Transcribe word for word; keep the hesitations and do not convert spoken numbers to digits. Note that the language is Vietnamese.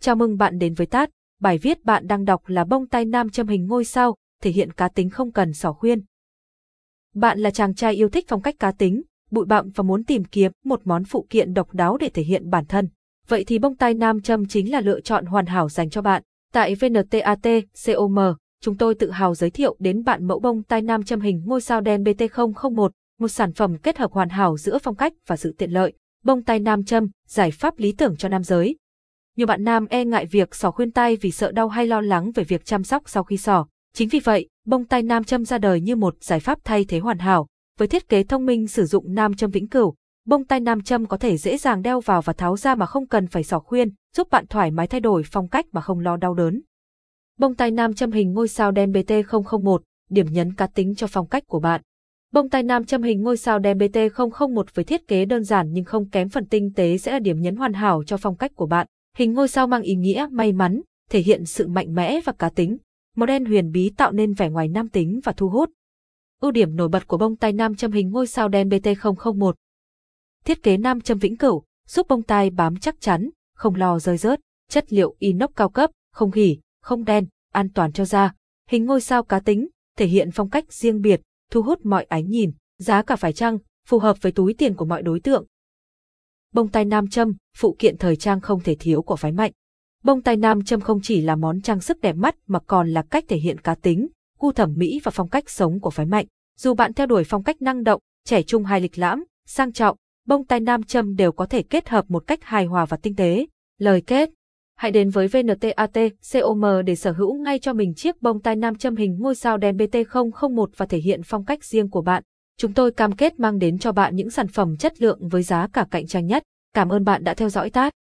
Chào mừng bạn đến với tát. Bài viết bạn đang đọc là bông tai nam châm hình ngôi sao, thể hiện cá tính không cần xỏ khuyên. Bạn là chàng trai yêu thích phong cách cá tính, bụi bặm và muốn tìm kiếm một món phụ kiện độc đáo để thể hiện bản thân. Vậy thì bông tai nam châm chính là lựa chọn hoàn hảo dành cho bạn. Tại vê en tê a tê com, chúng tôi tự hào giới thiệu đến bạn mẫu bông tai nam châm hình ngôi sao đen bê tê không không một, một sản phẩm kết hợp hoàn hảo giữa phong cách và sự tiện lợi. Bông tai nam châm, giải pháp lý tưởng cho nam giới. Nhiều bạn nam e ngại việc xỏ khuyên tai vì sợ đau hay lo lắng về việc chăm sóc sau khi xỏ. Chính vì vậy, bông tai nam châm ra đời như một giải pháp thay thế hoàn hảo. Với thiết kế thông minh sử dụng nam châm vĩnh cửu, bông tai nam châm có thể dễ dàng đeo vào và tháo ra mà không cần phải xỏ khuyên, giúp bạn thoải mái thay đổi phong cách mà không lo đau đớn. Bông tai nam châm hình ngôi sao đen bê tê không không một, điểm nhấn cá tính cho phong cách của bạn. Bông tai nam châm hình ngôi sao đen bê tê không không một với thiết kế đơn giản nhưng không kém phần tinh tế sẽ là điểm nhấn hoàn hảo cho phong cách của bạn. Hình ngôi sao mang ý nghĩa may mắn, thể hiện sự mạnh mẽ và cá tính. Màu đen huyền bí tạo nên vẻ ngoài nam tính và thu hút. Ưu điểm nổi bật của bông tai nam châm hình ngôi sao đen bê tê không không một. Thiết kế nam châm vĩnh cửu, giúp bông tai bám chắc chắn, không lo rơi rớt. Chất liệu inox cao cấp, không gỉ, không đen, an toàn cho da. Hình ngôi sao cá tính, thể hiện phong cách riêng biệt, thu hút mọi ánh nhìn. Giá cả phải chăng, phù hợp với túi tiền của mọi đối tượng. Bông tai nam châm, phụ kiện thời trang không thể thiếu của phái Mạnh. Bông tai nam châm không chỉ là món trang sức đẹp mắt mà còn là cách thể hiện cá tính, gu thẩm mỹ và phong cách sống của phái Mạnh. Dù bạn theo đuổi phong cách năng động, trẻ trung hay lịch lãm, sang trọng, bông tai nam châm đều có thể kết hợp một cách hài hòa và tinh tế. Lời kết: hãy đến với vê en tê a tê com để sở hữu ngay cho mình chiếc bông tai nam châm hình ngôi sao đen bê tê không không một và thể hiện phong cách riêng của bạn. Chúng tôi cam kết mang đến cho bạn những sản phẩm chất lượng với giá cả cạnh tranh nhất. Cảm ơn bạn đã theo dõi tát.